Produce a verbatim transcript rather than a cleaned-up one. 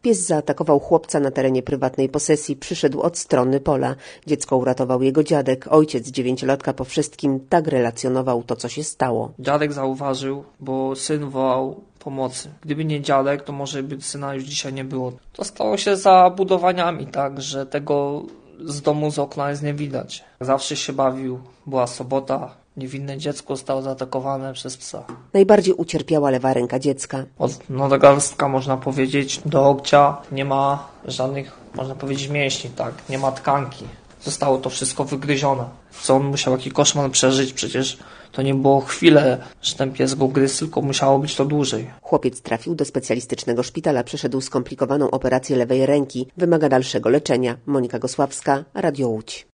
Pies zaatakował chłopca na terenie prywatnej posesji, przyszedł od strony pola. Dziecko uratował jego dziadek. Ojciec dziewięciolatka po wszystkim tak relacjonował to, co się stało. Dziadek zauważył, bo syn wołał pomocy. Gdyby nie dziadek, to może by syna już dzisiaj nie było. To stało się za budowaniami, tak, że tego z domu, z okna jest nie widać. Zawsze się bawił, była sobota, niewinne dziecko zostało zaatakowane przez psa. Najbardziej ucierpiała lewa ręka dziecka. Od nadgarstka, można powiedzieć, do łokcia nie ma żadnych, można powiedzieć, mięśni, tak, nie ma tkanki. Zostało to wszystko wygryzione. Co on musiał, jaki koszmar przeżyć, przecież to nie było chwilę, że ten pies go gryzł, tylko musiało być to dłużej. Chłopiec trafił do specjalistycznego szpitala, przeszedł skomplikowaną operację lewej ręki, wymaga dalszego leczenia. Monika Gosławska, Radio Łódź.